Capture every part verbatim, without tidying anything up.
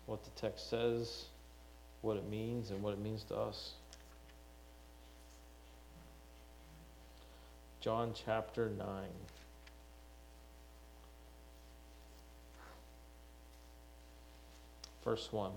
what the text says, what it means, and what it means to us. John chapter nine. Verse one.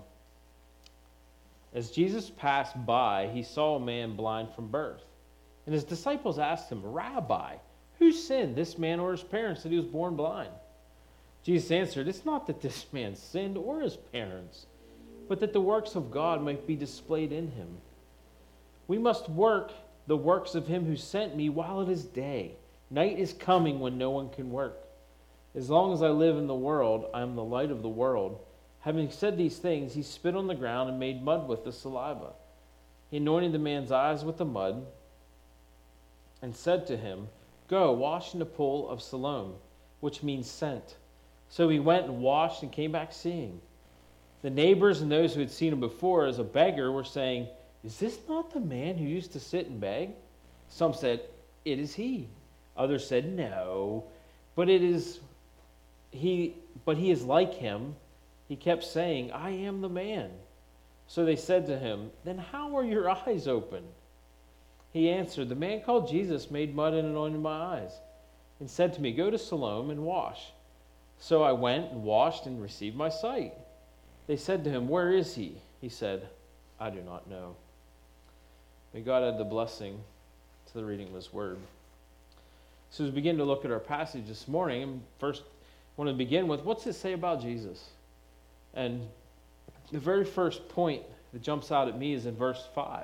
As Jesus passed by, he saw a man blind from birth. And his disciples asked him, Rabbi, who sinned, this man or his parents, that he was born blind? Jesus answered, It's not that this man sinned or his parents, but that the works of God might be displayed in him. We must work the works of him who sent me while it is day. Night is coming when no one can work. As long as I live in the world, I am the light of the world. Having said these things, he spit on the ground and made mud with the saliva. He anointed the man's eyes with the mud and said to him, Go, wash in the pool of Siloam, which means sent. So he went and washed and came back seeing. The neighbors and those who had seen him before as a beggar were saying, Is this not the man who used to sit and beg? Some said, It is he. Others said, No, but it is he, but he is like him. He kept saying, I am the man. So they said to him, Then how are your eyes open? He answered, The man called Jesus made mud and anointed my eyes, and said to me, Go to Siloam and wash. So I went and washed and received my sight. They said to him, Where is he? He said, I do not know. May God add the blessing to the reading of his word. So as we begin to look at our passage this morning, first I want to begin with, what's it say about Jesus? And the very first point that jumps out at me is in verse five.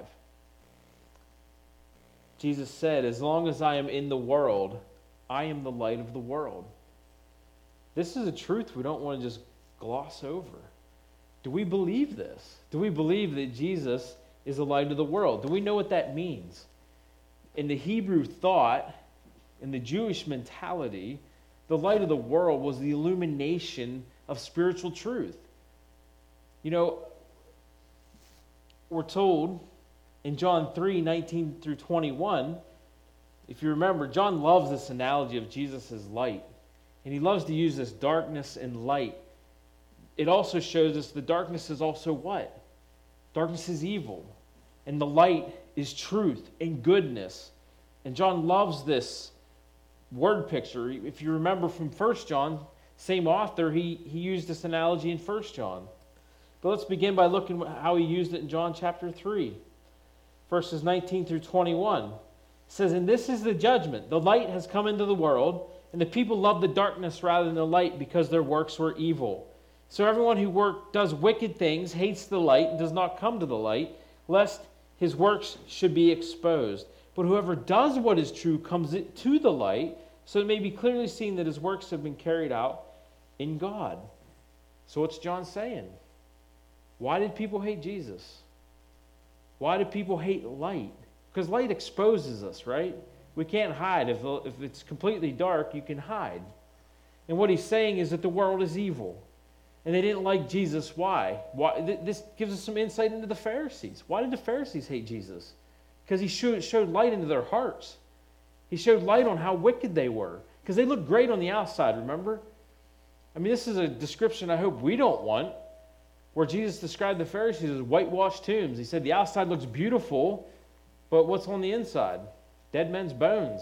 Jesus said, As long as I am in the world, I am the light of the world. This is a truth we don't want to just gloss over. Do we believe this? Do we believe that Jesus is the light of the world? Do we know what that means? In the Hebrew thought, in the Jewish mentality, the light of the world was the illumination of spiritual truth. You know, we're told in John three, nineteen through twenty-one, if you remember, John loves this analogy of Jesus as light. And he loves to use this darkness and light. It also shows us the darkness is also what? Darkness is evil. And the light is truth and goodness. And John loves this word picture. If you remember from First John, same author, he, he used this analogy in First John. But let's begin by looking at how he used it in John chapter three. Verses nineteen through twenty-one. It says, And this is the judgment. The light has come into the world, and the people love the darkness rather than the light because their works were evil. So everyone who work, does wicked things hates the light and does not come to the light, lest his works should be exposed. But whoever does what is true comes to the light, so it may be clearly seen that his works have been carried out in God. So what's John saying? Why did people hate Jesus? Why do people hate light? Because light exposes us, right? We can't hide. If, if it's completely dark, you can hide. And what he's saying is that the world is evil. And they didn't like Jesus. Why? Why? This gives us some insight into the Pharisees. Why did the Pharisees hate Jesus? Because he showed, showed light into their hearts. He showed light on how wicked they were. Because they looked great on the outside, remember? I mean, this is a description I hope we don't want, where Jesus described the Pharisees as whitewashed tombs. He said the outside looks beautiful, but what's on the inside? Dead men's bones.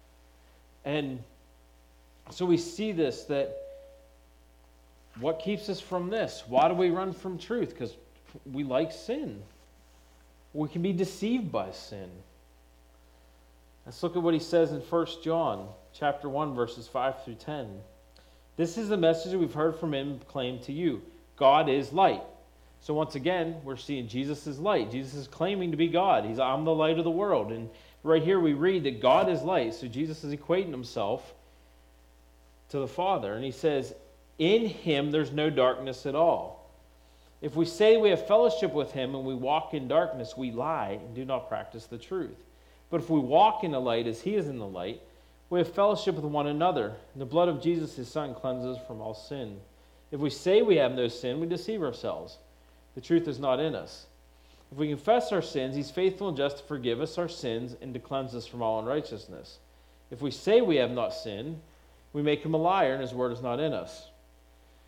And so we see this, that what keeps us from this? Why do we run from truth? Because we like sin. We can be deceived by sin. Let's look at what he says in First John chapter one, verses five through ten. This is the message that we've heard from him proclaimed to you. God is light. So once again, we're seeing Jesus is light. Jesus is claiming to be God. He's, I'm the light of the world. And right here we read that God is light. So Jesus is equating himself to the Father. And he says, in him there's no darkness at all. If we say we have fellowship with him and we walk in darkness, we lie and do not practice the truth. But if we walk in the light as he is in the light, we have fellowship with one another. And the blood of Jesus, his Son, cleanses from all sin. If we say we have no sin, we deceive ourselves. The truth is not in us. If we confess our sins, he's faithful and just to forgive us our sins and to cleanse us from all unrighteousness. If we say we have not sinned, we make him a liar and his word is not in us.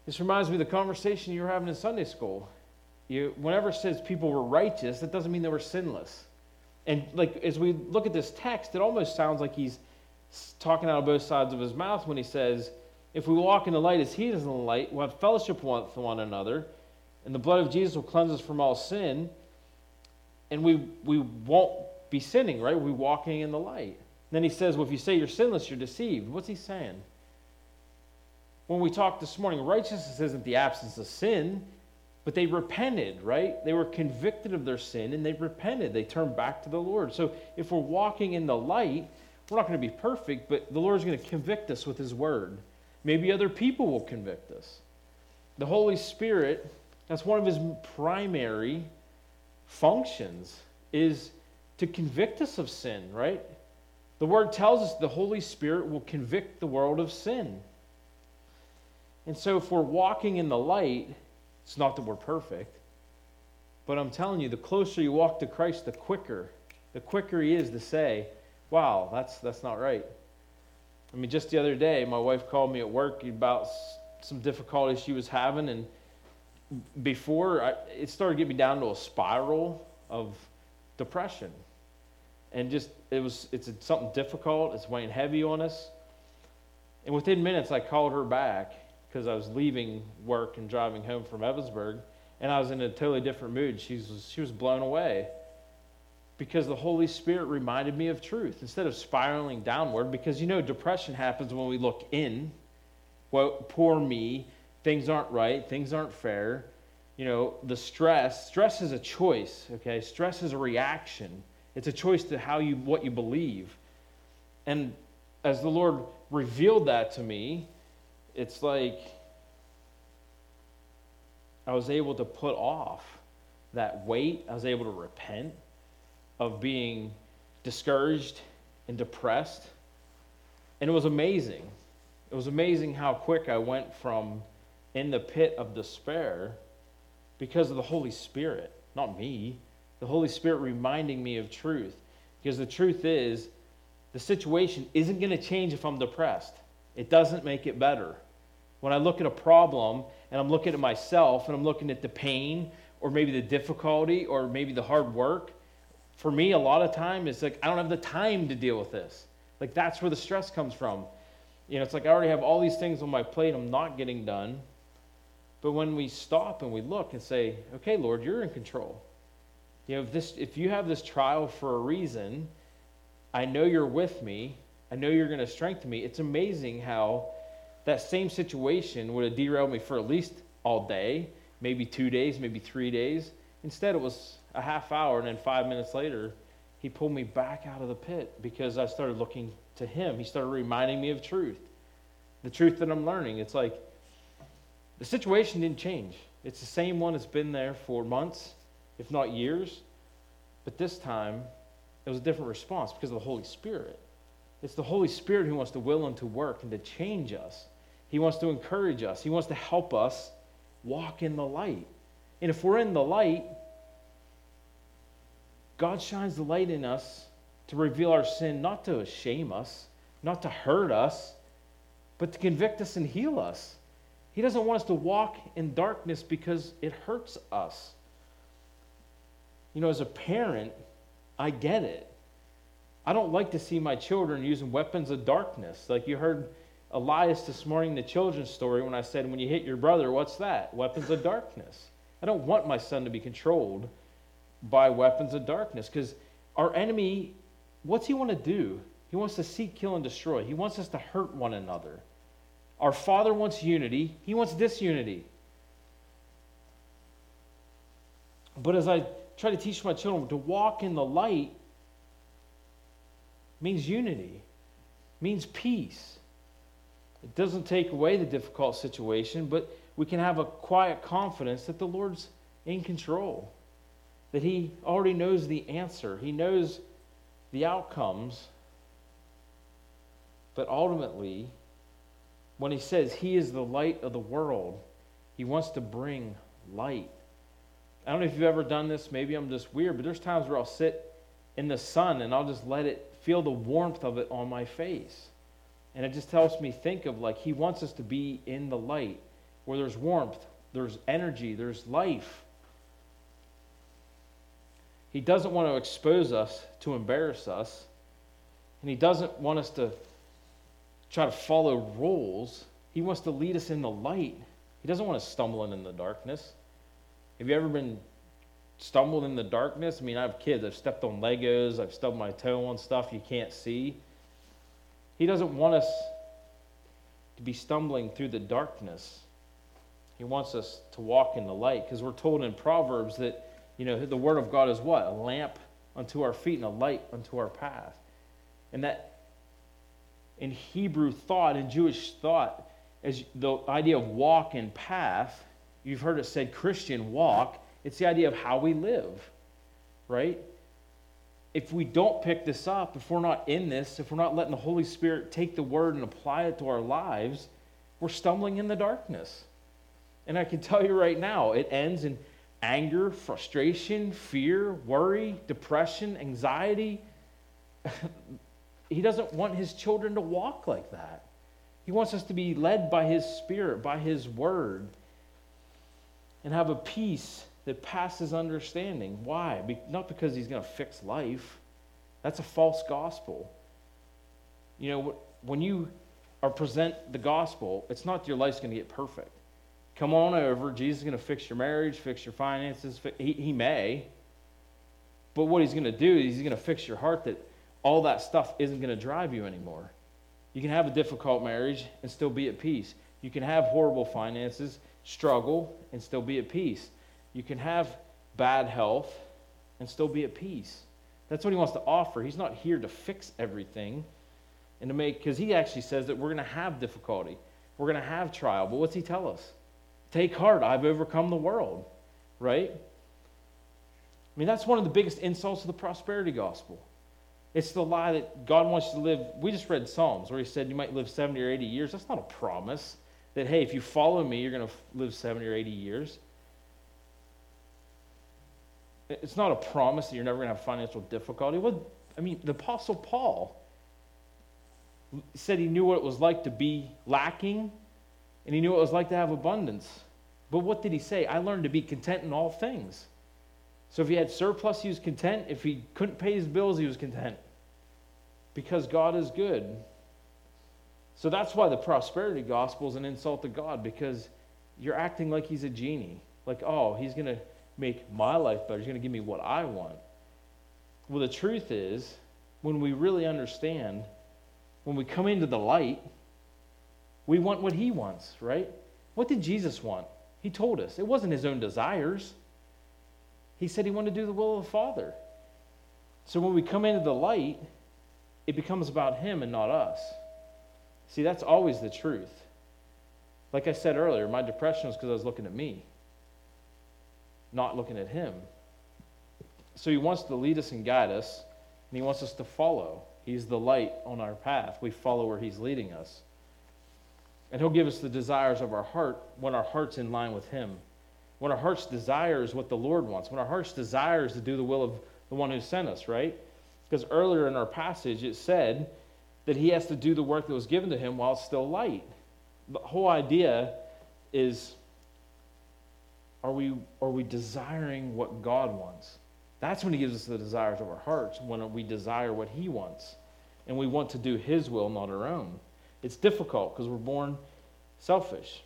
This reminds me of the conversation you were having in Sunday school. You, whenever it says people were righteous, that doesn't mean they were sinless. And like as we look at this text, it almost sounds like he's talking out of both sides of his mouth when he says, if we walk in the light as he is in the light, we'll have fellowship with one another, and the blood of Jesus will cleanse us from all sin, and we we won't be sinning, right? We'll be walking in the light. And then he says, well, if you say you're sinless, you're deceived. What's he saying? When we talked this morning, righteousness isn't the absence of sin, but they repented, right? They were convicted of their sin, and they repented. They turned back to the Lord. So if we're walking in the light, we're not going to be perfect, but the Lord's going to convict us with his word. Maybe other people will convict us. The Holy Spirit, that's one of his primary functions, is to convict us of sin, right? The word tells us the Holy Spirit will convict the world of sin. And so if we're walking in the light, it's not that we're perfect, but I'm telling you, the closer you walk to Christ, the quicker, the quicker he is to say, wow, that's that's not right. I mean, just the other day, my wife called me at work about some difficulties she was having, and before, I, it started getting me down to a spiral of depression. And just, it was, it's something difficult, it's weighing heavy on us. And within minutes, I called her back, because I was leaving work and driving home from Evansburg, and I was in a totally different mood. She was, she was blown away because the Holy Spirit reminded me of truth instead of spiraling downward, because you know depression happens when we look in. Well, poor me, things aren't right, things aren't fair. You know, the stress, stress is a choice, okay? Stress is a reaction. It's a choice to how you, what you believe. And as the Lord revealed that to me, it's like I was able to put off that weight. I was able to repent of being discouraged and depressed. And it was amazing. It was amazing how quick I went from in the pit of despair because of the Holy Spirit, not me. The Holy Spirit reminding me of truth. Because the truth is, the situation isn't going to change if I'm depressed. It doesn't make it better. When I look at a problem and I'm looking at myself and I'm looking at the pain or maybe the difficulty or maybe the hard work, for me, a lot of time, it's like I don't have the time to deal with this. Like that's where the stress comes from. You know, it's like I already have all these things on my plate I'm not getting done. But when we stop and we look and say, okay, Lord, you're in control. You know, if this, if you have this trial for a reason, I know you're with me. I know you're going to strengthen me. It's amazing how that same situation would have derailed me for at least all day, maybe two days, maybe three days. Instead, it was a half hour, and then five minutes later, he pulled me back out of the pit because I started looking to him. He started reminding me of truth, the truth that I'm learning. It's like the situation didn't change. It's the same one that's been there for months, if not years. But this time, it was a different response because of the Holy Spirit. It's the Holy Spirit who wants to will and to work and to change us. He wants to encourage us. He wants to help us walk in the light. And if we're in the light, God shines the light in us to reveal our sin, not to shame us, not to hurt us, but to convict us and heal us. He doesn't want us to walk in darkness because it hurts us. You know, as a parent, I get it. I don't like to see my children using weapons of darkness. Like you heard Elias this morning in the children's story when I said, when you hit your brother, what's that? Weapons of darkness. I don't want my son to be controlled by weapons of darkness because our enemy, what's he want to do? He wants to seek, kill, and destroy. He wants us to hurt one another. Our Father wants unity. He wants disunity. But as I try to teach my children to walk in the light means unity, means peace. It doesn't take away the difficult situation, but we can have a quiet confidence that the Lord's in control, that he already knows the answer. He knows the outcomes. But ultimately, when he says he is the light of the world, he wants to bring light. I don't know if you've ever done this. Maybe I'm just weird, but there's times where I'll sit in the sun and I'll just let it feel the warmth of it on my face. And it just helps me think of like he wants us to be in the light. where there's warmth, there's energy, there's life. He doesn't want to expose us to embarrass us. And he doesn't want us to try to follow rules. He wants to lead us in the light. He doesn't want us stumbling in the darkness. Have you ever been stumbled in the darkness? I mean, I have kids. I've stepped on Legos. I've stubbed my toe on stuff you can't see. He doesn't want us to be stumbling through the darkness. He wants us to walk in the light, because we're told in Proverbs that, you know, the word of God is what? A lamp unto our feet and a light unto our path. And that in Hebrew thought, in Jewish thought, as the idea of walk and path, you've heard it said Christian walk, it's the idea of how we live, right? If we don't pick this up, if we're not in this, if we're not letting the Holy Spirit take the word and apply it to our lives, we're stumbling in the darkness. And I can tell you right now, it ends in anger, frustration, fear, worry, depression, anxiety. He doesn't want his children to walk like that. He wants us to be led by his Spirit, by his word, and have a peace that passes understanding. Why? Be- not because he's going to fix life. That's a false gospel. You know, when you are present the gospel, it's not that your life's going to get perfect. Come on over. Jesus is going to fix your marriage, fix your finances. He, he may. But what he's going to do is he's going to fix your heart, that all that stuff isn't going to drive you anymore. You can have a difficult marriage and still be at peace. You can have horrible finances, struggle, and still be at peace. You can have bad health and still be at peace. That's what he wants to offer. He's not here to fix everything and to make, because he actually says that we're going to have difficulty. We're going to have trial. But what's he tell us? Take heart, I've overcome the world, right? I mean, that's one of the biggest insults of the prosperity gospel. It's the lie that God wants you to live. We just read Psalms where he said you might live seventy or eighty years. That's not a promise that, hey, if you follow me, you're going to live seventy or eighty years. It's not a promise that you're never going to have financial difficulty. Well, I mean, the Apostle Paul said he knew what it was like to be lacking, and he knew what it was like to have abundance. But what did he say? I learned to be content in all things. So if he had surplus, he was content. If he couldn't pay his bills, he was content. Because God is good. So that's why the prosperity gospel is an insult to God, because you're acting like he's a genie. Like, oh, he's going to make my life better. He's going to give me what I want. Well, the truth is, when we really understand, when we come into the light, we want what he wants, right? What did Jesus want? He told us. It wasn't his own desires. He said he wanted to do the will of the Father. So when we come into the light, it becomes about him and not us. See, that's always the truth. Like I said earlier, my depression was because I was looking at me, not looking at him. So he wants to lead us and guide us, and he wants us to follow. He's the light on our path. We follow where he's leading us. And he'll give us the desires of our heart when our heart's in line with him. When our heart's desire is what the Lord wants. When our heart's desire is to do the will of the one who sent us, right? Because earlier in our passage it said that he has to do the work that was given to him while it's still light. The whole idea is, are we, are we desiring what God wants? That's when he gives us the desires of our hearts, when we desire what he wants. And we want to do his will, not our own. It's difficult because we're born selfish.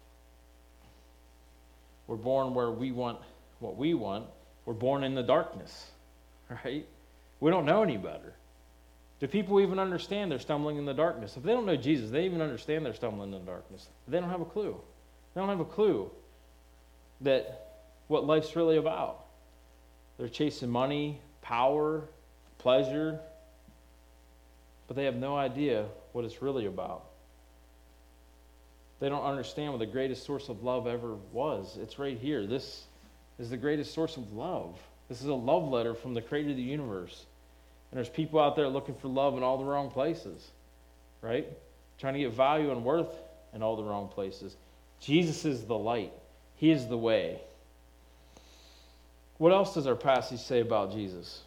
We're born where we want what we want. We're born in the darkness, right? We don't know any better. Do people even understand they're stumbling in the darkness? If they don't know Jesus, they even understand they're stumbling in the darkness. They don't have a clue. They don't have a clue that what life's really about. They're chasing money, power, pleasure, but they have no idea what it's really about. They don't understand what the greatest source of love ever was. It's right here. This is the greatest source of love. This is a love letter from the creator of the universe. And there's people out there looking for love in all the wrong places, right? Trying to get value and worth in all the wrong places. Jesus is the light. He is the way. What else does our passage say about Jesus?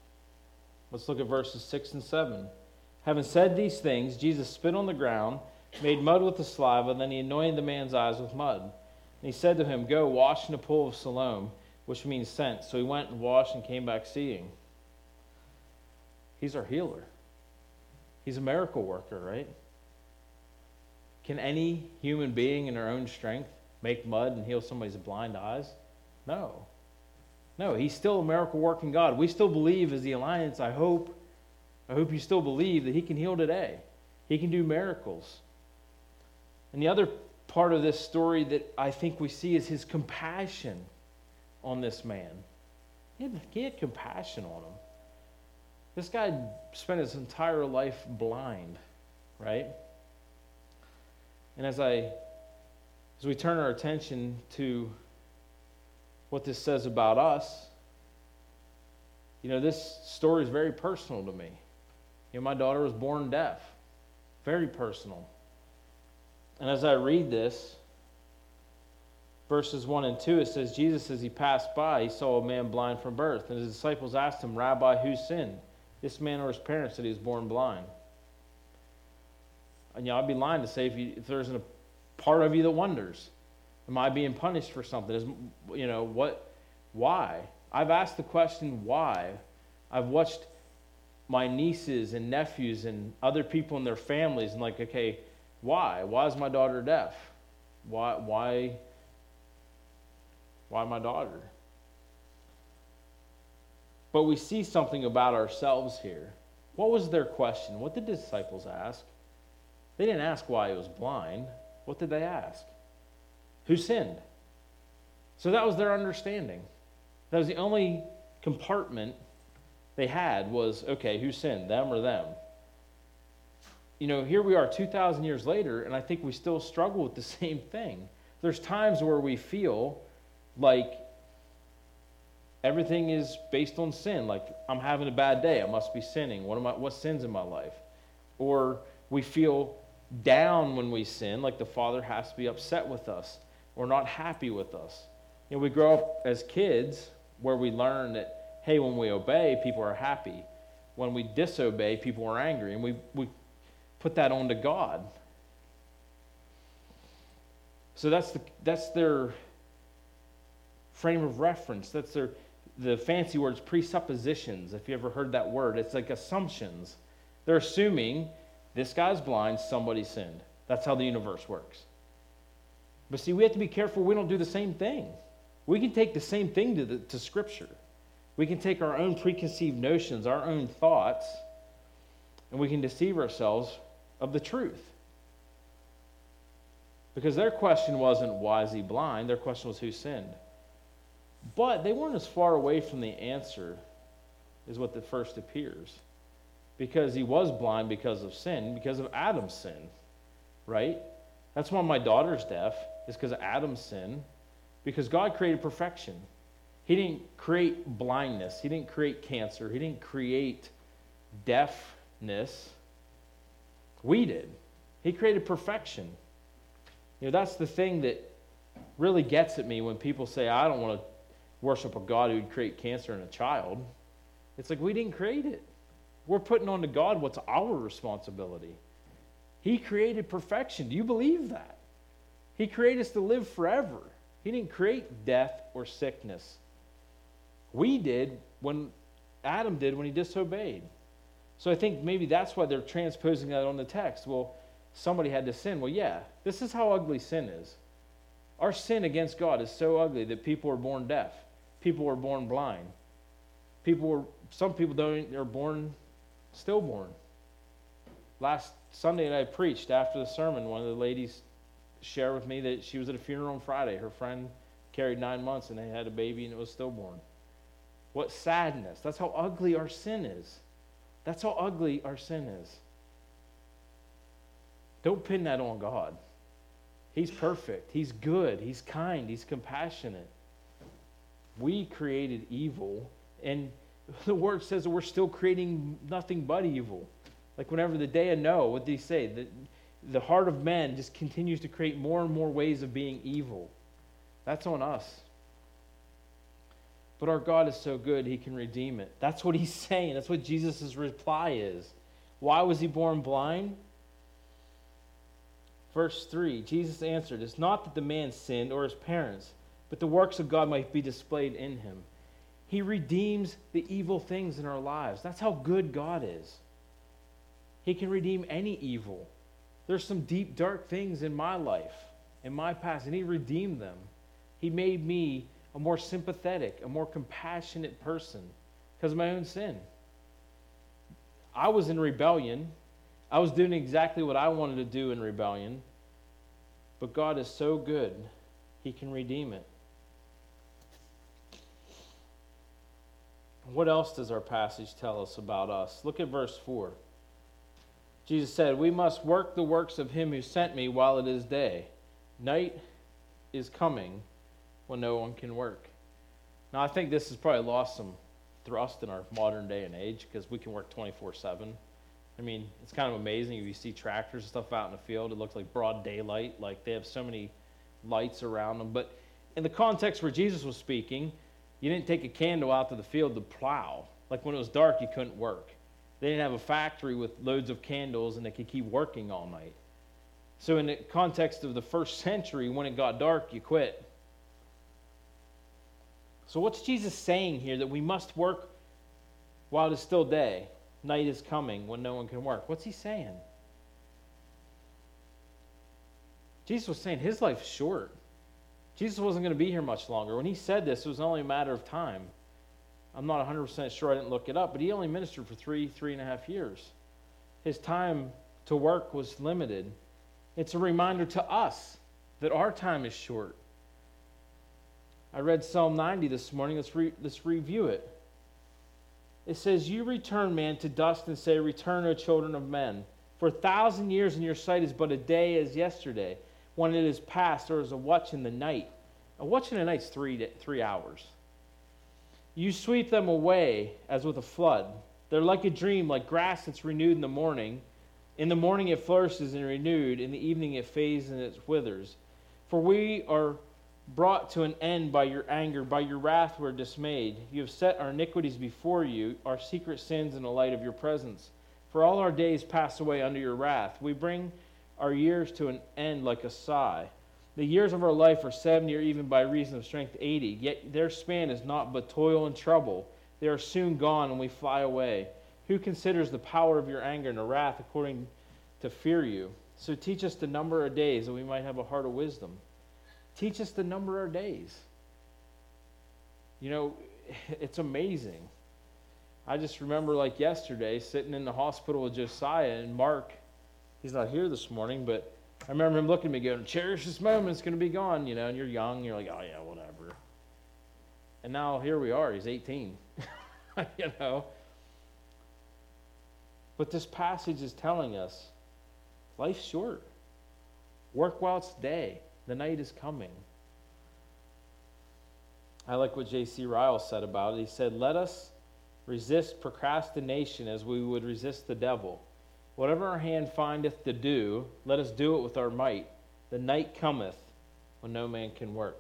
Let's look at verses six and seven. Having said these things, Jesus spit on the ground, made mud with the saliva, and then he anointed the man's eyes with mud. And he said to him, "Go, wash in the pool of Siloam," which means sent. So he went and washed and came back seeing. He's our healer. He's a miracle worker, right? Can any human being in their own strength make mud and heal somebody's blind eyes? No. No, he's still a miracle working God. We still believe as the Alliance, I hope, I hope you still believe that he can heal today. He can do miracles. And the other part of this story that I think we see is his compassion on this man. He had, he had compassion on him. This guy spent his entire life blind, right? And as I, as we turn our attention to what this says about us, you know, this story is very personal to me. You know, my daughter was born deaf. Very personal. And as I read this, verses one and two, it says, Jesus, as he passed by, he saw a man blind from birth. And his disciples asked him, "Rabbi, who sinned, this man or his parents, that he was born blind?" And you know, I'd be lying to say if, you, if there's a part of you that wonders, am I being punished for something? Is, you know, what, why? I've asked the question, why? I've watched my nieces and nephews and other people in their families and like, okay, why? Why is my daughter deaf? Why, why, why my daughter? But we see something about ourselves here. What was their question? What did the disciples ask? They didn't ask why he was blind. What did they ask? Who sinned? So that was their understanding. That was the only compartment they had was, okay, who sinned, them or them? You know, here we are two thousand years later, and I think we still struggle with the same thing. There's times where we feel like everything is based on sin. Like, I'm having a bad day, I must be sinning. What am I, what sin's in my life? Or we feel down when we sin, like the Father has to be upset with us or not happy with us. You know, we grow up as kids where we learn that, hey, when we obey, people are happy. When we disobey, people are angry. And we, we put that onto God. So that's the that's their frame of reference. That's their, the fancy word's presuppositions, if you ever heard that word. It's like assumptions. They're assuming this guy's blind, somebody sinned. That's how the universe works. But see, we have to be careful we don't do the same thing. We can take the same thing to, the, to Scripture. We can take our own preconceived notions, our own thoughts, and we can deceive ourselves of the truth. Because their question wasn't, why is he blind? Their question was, who sinned? But they weren't as far away from the answer as what at first appears. Because he was blind because of sin, because of Adam's sin, right? That's why my daughter's deaf, is because of Adam's sin, because God created perfection. He didn't create blindness. He didn't create cancer. He didn't create deafness. We did. He created perfection. You know, that's the thing that really gets at me when people say, I don't want to worship a God who would create cancer in a child. It's like, we didn't create it. We're putting on to God what's our responsibility. He created perfection. Do you believe that? He created us to live forever. He didn't create death or sickness. We did when Adam did when he disobeyed. So I think maybe that's why they're transposing that on the text. Well, somebody had to sin. Well, yeah, this is how ugly sin is. Our sin against God is so ugly that people are born deaf. People are born blind. People are, some people don't are born stillborn. Last Sunday night I preached after the sermon, one of the ladies shared with me that she was at a funeral on Friday. Her friend carried nine months and they had a baby and it was stillborn. What sadness. That's how ugly our sin is. That's how ugly our sin is. Don't pin that on God. He's perfect. He's good. He's kind. He's compassionate. We created evil, and the word says that we're still creating nothing but evil. Like whenever the day of Noah, what did he say? The, the heart of man just continues to create more and more ways of being evil. That's on us. But our God is so good, he can redeem it. That's what he's saying. That's what Jesus' reply is. Why was he born blind? Verse three, Jesus answered, "It's not that the man sinned or his parents, but the works of God might be displayed in him." He redeems the evil things in our lives. That's how good God is. He can redeem any evil. There's some deep, dark things in my life, in my past, and He redeemed them. He made me a more sympathetic, a more compassionate person because of my own sin. I was in rebellion. I was doing exactly what I wanted to do in rebellion. But God is so good, He can redeem it. What else does our passage tell us about us? Look at verse four. Jesus said, "We must work the works of Him who sent me while it is day. Night is coming when no one can work." Now, I think this has probably lost some thrust in our modern day and age because we can work twenty-four seven. I mean, it's kind of amazing if you see tractors and stuff out in the field. It looks like broad daylight, like they have so many lights around them. But in the context where Jesus was speaking, you didn't take a candle out to the field to plow. Like when it was dark, you couldn't work. They didn't have a factory with loads of candles and they could keep working all night. So in the context of the first century, when it got dark, you quit. So what's Jesus saying here? That we must work while it is still day. Night is coming when no one can work. What's He saying? Jesus was saying His life's short. Jesus wasn't going to be here much longer. When He said this, it was only a matter of time. I'm not one hundred percent sure, I didn't look it up, but He only ministered for three, three and a half years. His time to work was limited. It's a reminder to us that our time is short. I read Psalm ninety this morning. Let's, re- let's review it. It says, "You return man to dust and say, 'Return, O children of men. For a thousand years in your sight is but a day as yesterday. When it is past, there is a watch in the night.'" A watch in the night is three, three hours. "You sweep them away as with a flood. They're like a dream, like grass that's renewed in the morning. In the morning it flourishes and renewed. In the evening it fades and it withers. For we are brought to an end by your anger. By your wrath we're dismayed. You have set our iniquities before you, our secret sins in the light of your presence. For all our days pass away under your wrath. We bring our years to an end like a sigh. The years of our life are seventy, or even by reason of strength eighty. Yet their span is not but toil and trouble. They are soon gone, and we fly away. Who considers the power of your anger and the wrath according to fear you? So teach us the number of days, that we might have a heart of wisdom." Teach us the number of days. You know, it's amazing. I just remember like yesterday, sitting in the hospital with Josiah, and Mark, he's not here this morning, but I remember him looking at me going, "Cherish this moment, it's going to be gone," you know, and you're young, you're like, "Oh yeah, whatever." And now here we are, he's eighteen, you know. But this passage is telling us, life's short. Work while it's day. The night is coming. I like what J C Ryle said about it. He said, "Let us resist procrastination as we would resist the devil. Whatever our hand findeth to do, let us do it with our might. The night cometh when no man can work."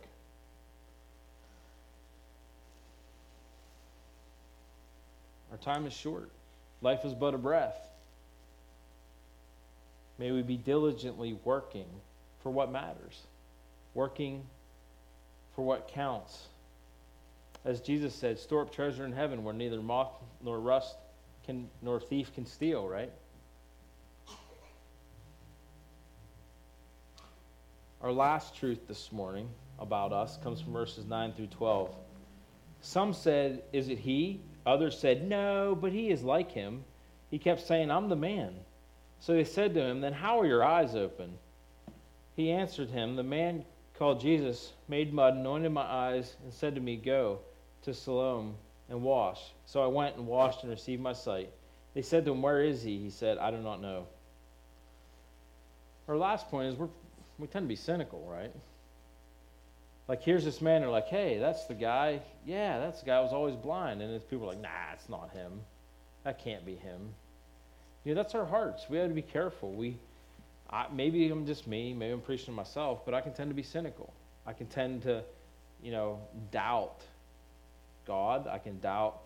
Our time is short. Life is but a breath. May we be diligently working for what matters. Working for what counts. As Jesus said, "Store up treasure in heaven where neither moth nor rust can, nor thief can steal," right? Our last truth this morning about us comes from verses nine through twelve. Some said, "Is it he?" Others said, "No, but he is like him." He kept saying, "I'm the man." So they said to him, "Then how are your eyes open?" He answered him, "The man called Jesus made mud, anointed my eyes, and said to me, 'Go to Siloam and wash.' So I went and washed and received my sight." They said to him, "Where is he?" He said, "I do not know." Our last point is we're, we tend to be cynical, right? Like here's this man, they're like, "Hey, that's the guy. Yeah, that's the guy who was always blind." And people are like, "Nah, it's not him. That can't be him." You know, that's our hearts. We have to be careful. We I, maybe I'm just me, maybe I'm preaching to myself, but I can tend to be cynical. I can tend to, you know, doubt God. I can doubt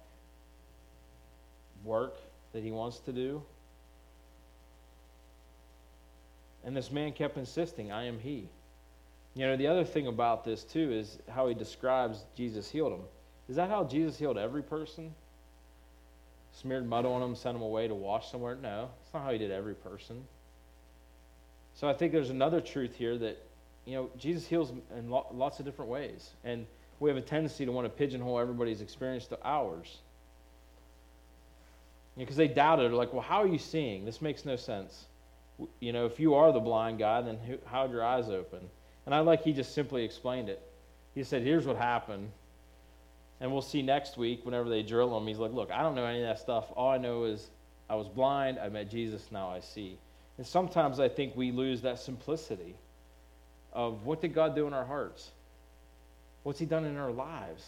work that He wants to do. And this man kept insisting, I am he. You know, the other thing about this, too, is how he describes Jesus healed him. Is that how Jesus healed every person? Smeared mud on them, sent them away to wash somewhere? No, that's not how he did every person. So I think there's another truth here that, you know, Jesus heals in lo- lots of different ways. And we have a tendency to want to pigeonhole everybody's experience to ours. Because you know, they doubted, like, well, how are you seeing? This makes no sense. You know, if you are the blind guy, then who, how are your eyes open? And I like he just simply explained it. He said, here's what happened. And we'll see next week, whenever they drill him, he's like, look, I don't know any of that stuff. All I know is I was blind, I met Jesus, now I see. And sometimes I think we lose that simplicity of what did God do in our hearts? What's he done in our lives?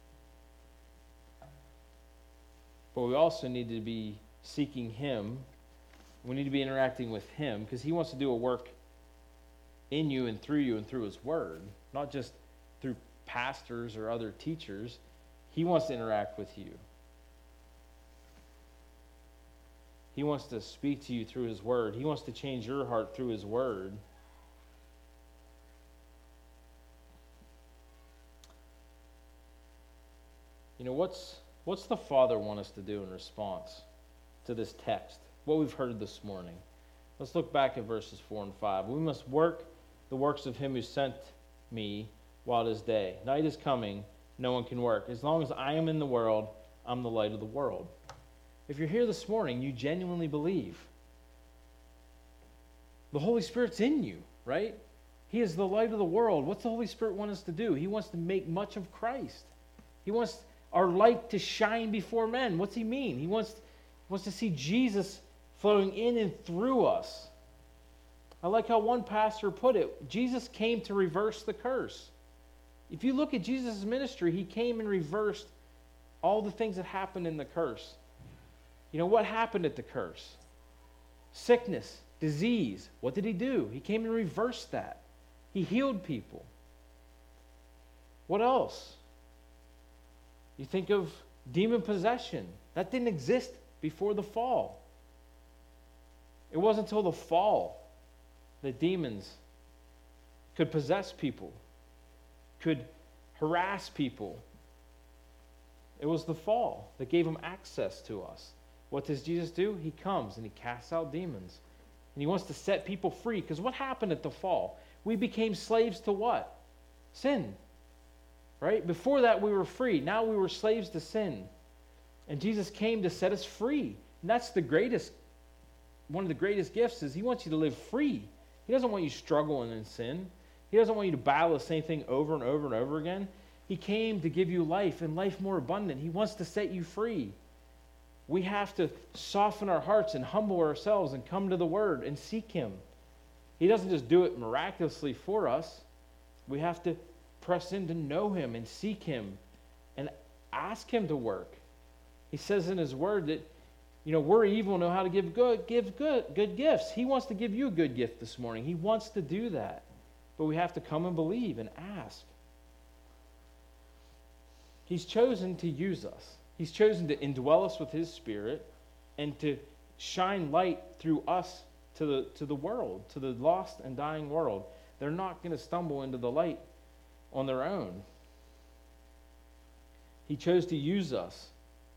But we also need to be seeking him. We need to be interacting with him because he wants to do a work in you and through you and through his word, not just through pastors or other teachers. He wants to interact with you. He wants to speak to you through his word. He wants to change your heart through his word. You know, what's what's the Father want us to do in response to this text? What we've heard this morning. Let's look back at verses four and five. We must work the works of him who sent me while it is day. Night is coming, no one can work. As long as I am in the world, I'm the light of the world. If you're here this morning, you genuinely believe. The Holy Spirit's in you, right? He is the light of the world. What's the Holy Spirit want us to do? He wants to make much of Christ. He wants our light to shine before men. What's he mean? He wants, wants to see Jesus flowing in and through us. I like how one pastor put it. Jesus came to reverse the curse. If you look at Jesus' ministry, he came and reversed all the things that happened in the curse. You know, what happened at the curse? Sickness, disease. What did he do? He came and reversed that. He healed people. What else? You think of demon possession. That didn't exist before the fall. It wasn't until the fall that demons could possess people, could harass people. It was the fall that gave them access to us. What does Jesus do? He comes and he casts out demons. And he wants to set people free. Because what happened at the fall? We became slaves to what? Sin. Right? Before that we were free. Now we were slaves to sin. And Jesus came to set us free. And that's the greatest, one of the greatest gifts is he wants you to live free. He doesn't want you struggling in sin. He doesn't want you to battle the same thing over and over and over again. He came to give you life and life more abundant. He wants to set you free. We have to soften our hearts and humble ourselves and come to the Word and seek him. He doesn't just do it miraculously for us. We have to press in to know him and seek him and ask him to work. He says in his word that, you know, we're evil, know how to give good, give good, good gifts. He wants to give you a good gift this morning. He wants to do that. But we have to come and believe and ask. He's chosen to use us. He's chosen to indwell us with his Spirit and to shine light through us to the, to the world, to the lost and dying world. They're not going to stumble into the light on their own. He chose to use us.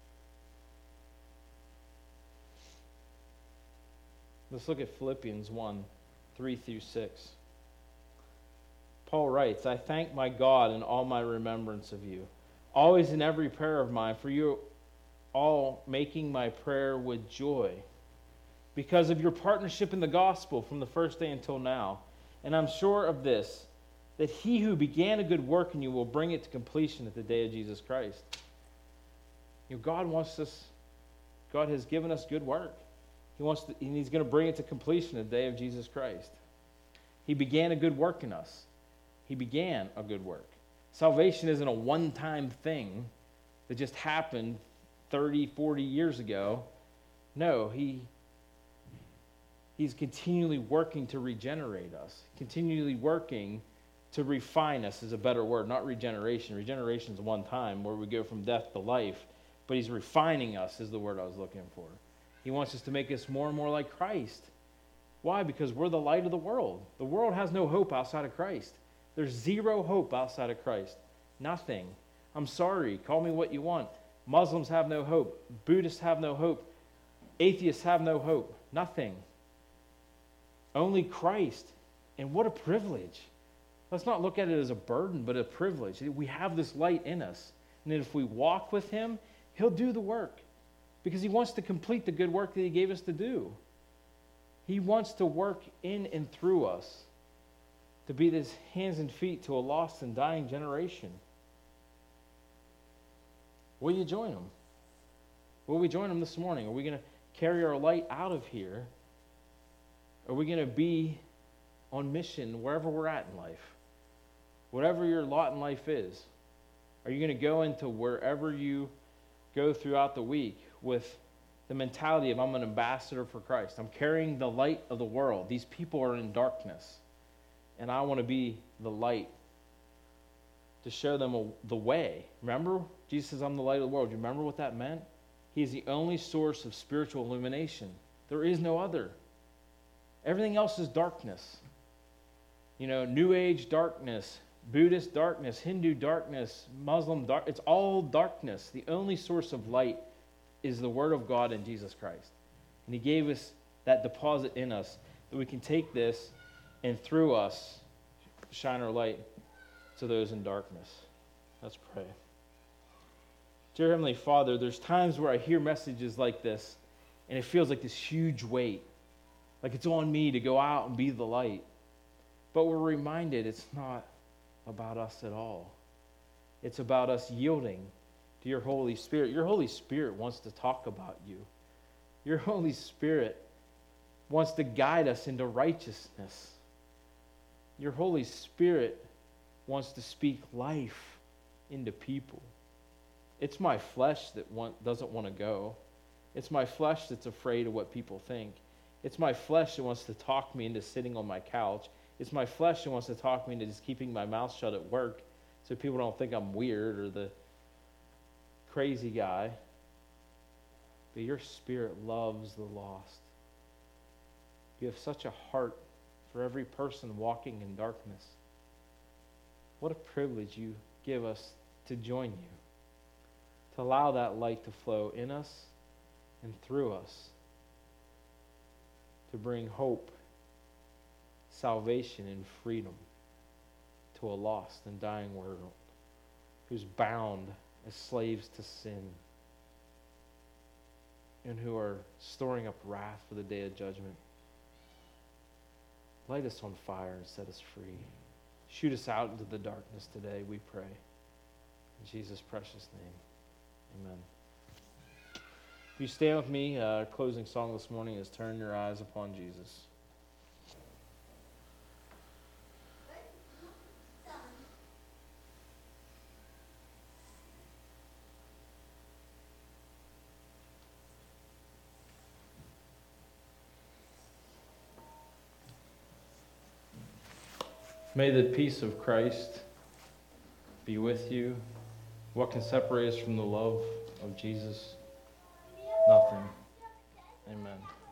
Let's look at Philippians one, three through six. Paul writes, I thank my God in all my remembrance of you, always in every prayer of mine, for you all making my prayer with joy, because of your partnership in the gospel from the first day until now. And I'm sure of this, that he who began a good work in you will bring it to completion at the day of Jesus Christ. You know, God wants us, God has given us good work. He wants to, and he's going to bring it to completion at the day of Jesus Christ. He began a good work in us. He began a good work. Salvation isn't a one-time thing that just happened thirty, forty years ago. No, he he's continually working to regenerate us, continually working to refine us is a better word, not regeneration. Regeneration is one time where we go from death to life, but he's refining us is the word I was looking for. He wants us to make us more and more like Christ. Why? Because we're the light of the world. The world has no hope outside of Christ. There's zero hope outside of Christ. Nothing. I'm sorry. Call me what you want. Muslims have no hope. Buddhists have no hope. Atheists have no hope. Nothing. Only Christ. And what a privilege. Let's not look at it as a burden, but a privilege. We have this light in us. And if we walk with him, he'll do the work. Because he wants to complete the good work that he gave us to do. He wants to work in and through us to be his hands and feet to a lost and dying generation. Will you join him? Will we join him this morning? Are we going to carry our light out of here? Are we going to be on mission wherever we're at in life? Whatever your lot in life is. Are you going to go into wherever you go throughout the week with the mentality of I'm an ambassador for Christ. I'm carrying the light of the world. These people are in darkness. And I want to be the light to show them a, the way. Remember? Jesus says, I'm the light of the world. Do you remember what that meant? He is the only source of spiritual illumination. There is no other. Everything else is darkness. You know, New Age darkness, Buddhist darkness, Hindu darkness, Muslim dark. It's all darkness. The only source of light is the Word of God in Jesus Christ. And he gave us that deposit in us that we can take this and through us shine our light to those in darkness. Let's pray. Dear Heavenly Father, there's times where I hear messages like this and it feels like this huge weight. Like it's on me to go out and be the light. But we're reminded it's not about us at all. It's about us yielding to your Holy Spirit. Your Holy Spirit wants to talk about you. Your Holy Spirit wants to guide us into righteousness. Your Holy Spirit wants to speak life into people. It's my flesh that want, doesn't want to go. It's my flesh that's afraid of what people think. It's my flesh that wants to talk me into sitting on my couch. It's my flesh that wants to talk me into just keeping my mouth shut at work so people don't think I'm weird or the crazy guy. But your Spirit loves the lost. You have such a heart for every person walking in darkness. What a privilege you give us to join you, to allow that light to flow in us and through us, to bring hope, salvation, and freedom to a lost and dying world who's bound as slaves to sin and who are storing up wrath for the day of judgment. Light us on fire and set us free. Shoot us out into the darkness today, we pray. In Jesus' precious name, amen. If you stand with me, our uh, closing song this morning is Turn Your Eyes Upon Jesus. May the peace of Christ be with you. What can separate us from the love of Jesus? Nothing. Amen.